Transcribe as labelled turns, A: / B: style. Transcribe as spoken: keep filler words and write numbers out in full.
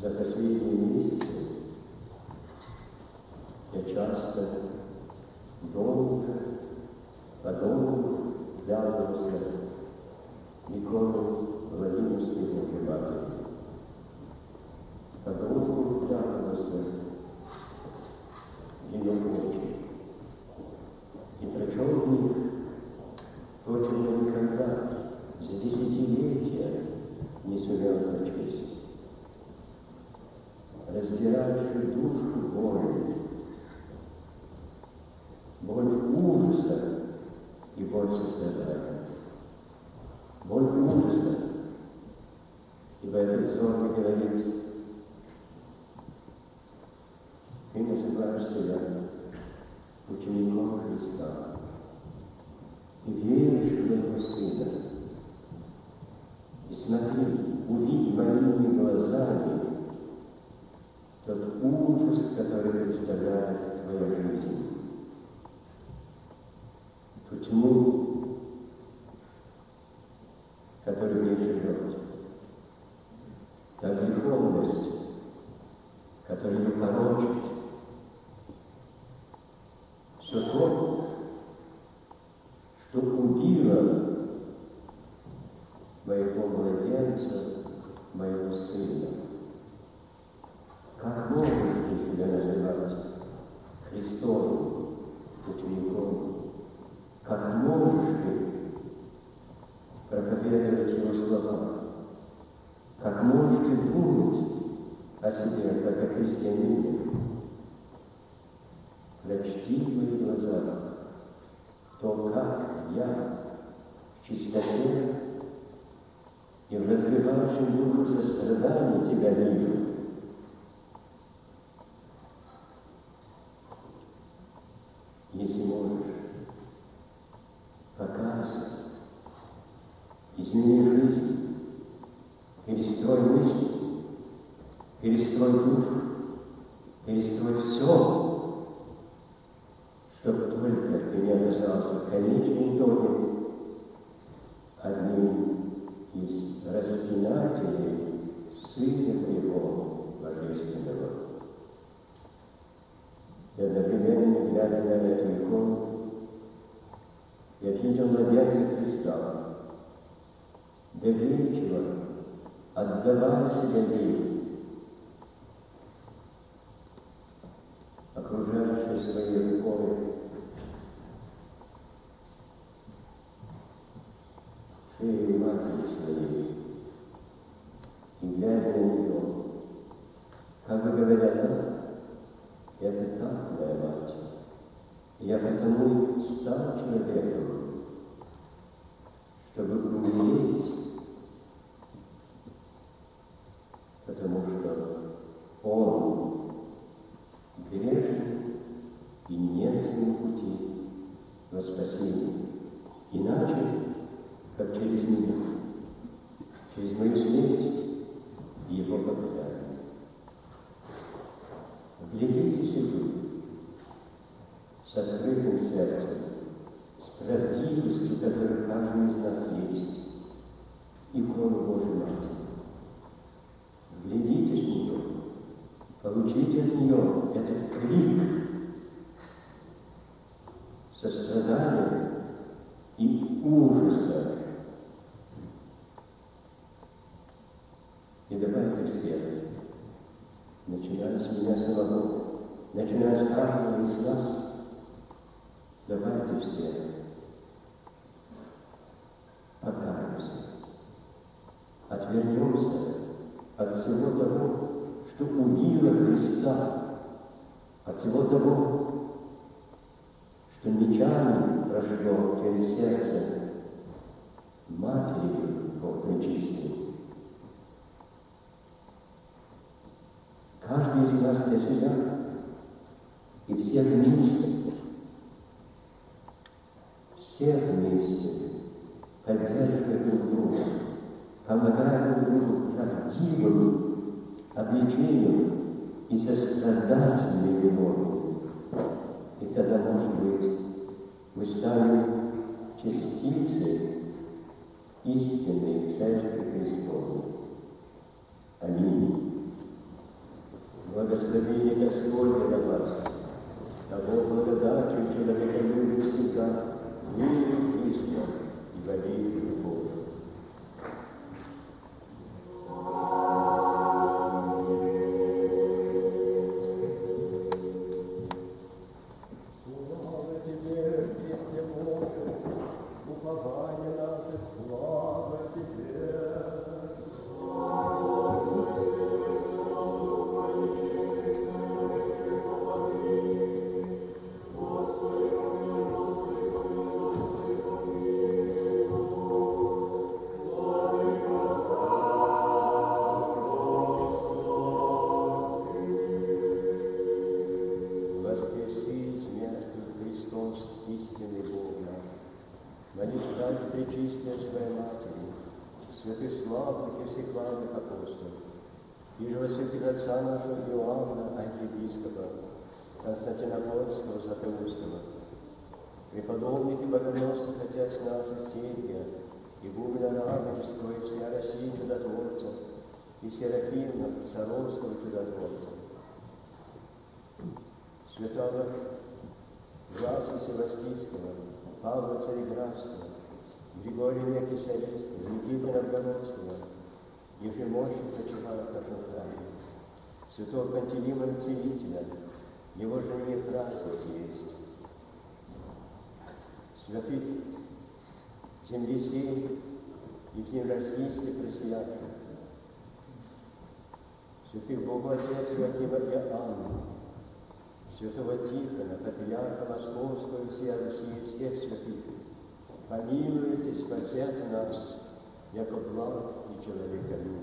A: За последние месяцы я часто долго, подолгу вглядывался в икону Владимирской Богоматери. Подолгу вглядывался в ее очи. И прочел в них то, чего я никогда за десятилетия не сумел прочесть. Раздирающую душу боль, боль ужаса и боль сострадания. Боль ужаса, ибо этот сон говорит: ты называешь себя учеником Христа и веришь в Его Сына. И смотри, увидь моими глазами тот ужас, который представляет твоя жизнь, ту тьму, которая в ней живет, та греховность, которая ее порочит, все то, что убило моего младенца, моего сына. Как можешь ты себя называть Христовым учеником? Как можешь ты проповедовать Его слова? Как можешь ты думать о себе, как о христианине? Прочти в моих глазах то, как я в чистоте и в развивающем душу сострадании тебя вижу. Если можешь, покайся, измени жизнь, перестрой мысли, перестрой душу, перестрой все, чтобы только ты не оказался в конечном итоге одним из распинателей Сына Твоего Божественного. И одновременно, глядя на эту икону, я видел младенца Христа, доверчиво отдавая себя ей, окружающей своей рукой шею матери своей, и глядя на нее, как бы говоря: да, это так, моя мать. Я потому и стал человеком, чтобы умереть, потому что он грешен, и нет ему пути во спасение. Иначе, как через меня, через мою смерть и его покаяние. Глядитесь вы с открытым сердцем, с правдивостью, которая каждый из нас есть, икону Божьей Матери. Глядитесь в нее, получите от нее этот крик сострадания и ужаса. И давайте все, начиная с меня самого, начиная с каждого из нас, давайте все покаемся, отвернемся от всего того, что убило Христа, от всего того, что нечаянно прошло через сердце Матери Бог Пречистой. Каждый из нас для себя и все вместе, все вместе поддерживая друг друга, помогая друг другу правдивым обличением и сострадательной любовью. И тогда, может быть, мы станем частицей истинной Церкви Христовой. Аминь. Господня на вас, того благодатью человеколюбия всегда, ныне и везде, и во веки веков.
B: Отца нашего Иоанна, архиепископа, Константинопольского, Златоустого, преподобных и богоносных отец наших Сергия, игумена Радонежского и всея России чудотворца, и Серафима Саровского чудотворца, святого Власа Севастийского, Павла Цареградского, Григория Кисарийского, Никиты Новгородского, Ефимощика Чехара Кашинхрана, святого Пантелеймона Целителя, его же Ефразия есть, святых землесей и всероссийских россиян, святых Богу Отец Иоакима и Анны, святого Тихона, патриарха Московского и всея Руси, всех святых, помилуйте, спасете нас, яко благ и человеколюбие.